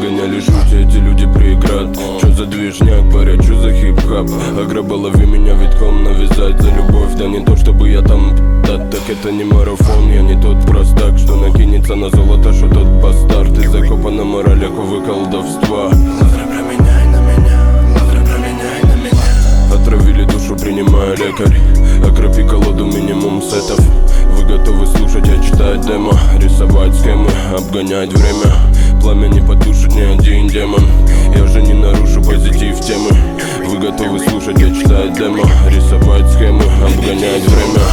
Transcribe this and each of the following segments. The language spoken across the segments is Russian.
гоняли жуть, эти люди проиграют. Чё за движняк, паря, чё за хип-хап? Аграба, лови меня витком, навязать за любовь. Да не то чтобы я там так это не марафон. Я не тот простак, что накинется на золото, что тот бастард. Ты закопан на моралях, увы, колдовства. Лавры, променяй на меня, лавры, променяй на меня. Отравили душу, принимая лекарь. Окропи колоду, минимум сетов. Вы готовы слушать, а читать демо? Рисовать схемы, обгонять время. Пламя не потушит ни один демон. Я же не нарушу позитив темы. Вы готовы слушать, а читать демо? Рисовать схемы, обгонять время.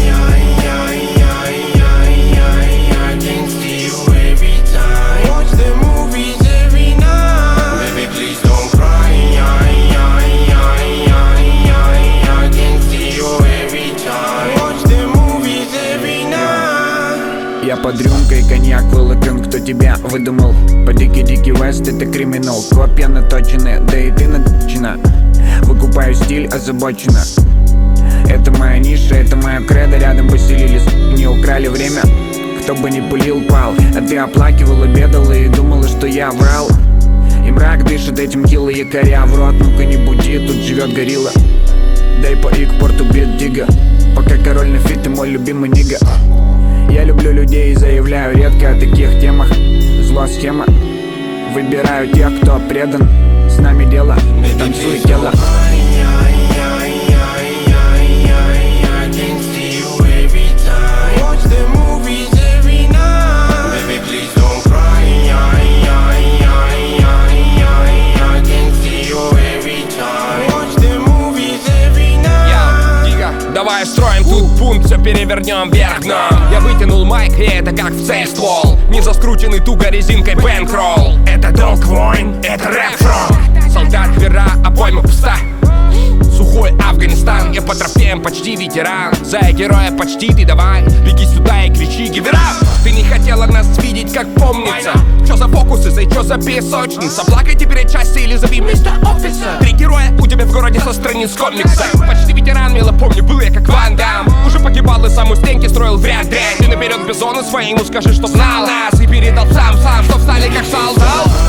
Я под рюмкой, коньяк, вылокон, кто тебя выдумал? По дикий вест, это криминал. Копья наточены, да и ты наточена. Выкупаю стиль, озабочена. Это моя ниша, это моя кредо. Рядом поселились, не украли время. Кто бы ни пылил, пал. А ты оплакивала, бедала и думала, что я врал. И мрак дышит этим кило якоря в рот. Ну-ка не буди, тут живет горилла. Дай по их порту бит дига. Пока король на фит, ты мой любимый нига. Я люблю людей и заявляю редко о таких темах. Зло схема. Выбираю тех, кто предан. С нами дело, танцуй тело. Давай строим тут бунт, все перевернем вверх дном. Я вытянул майк, и это как в цель ствол. Не заскрученный туго резинкой бэнкролл. Это долг войн, это рэп-фронт. Солдат вера, а пойма пуста. Сухой Афганистан, я по трофеям почти ветеран. За героя почти ты давай, беги сюда и кричи гивера. Ты не хотела нас видеть, как помнится. Чё за фокусы, чё за песочница? Плакайте перед части или зови мистер офисер. Три героя у тебя в городе со страниц комикса. Почти ветеран, мило помню, был я как Ван Дам. Уже погибал и сам у стенки строил в ряд дрянь. Ты наперед бизону своему скажи, что знал нас. И передал сам, чтоб стали как солдат.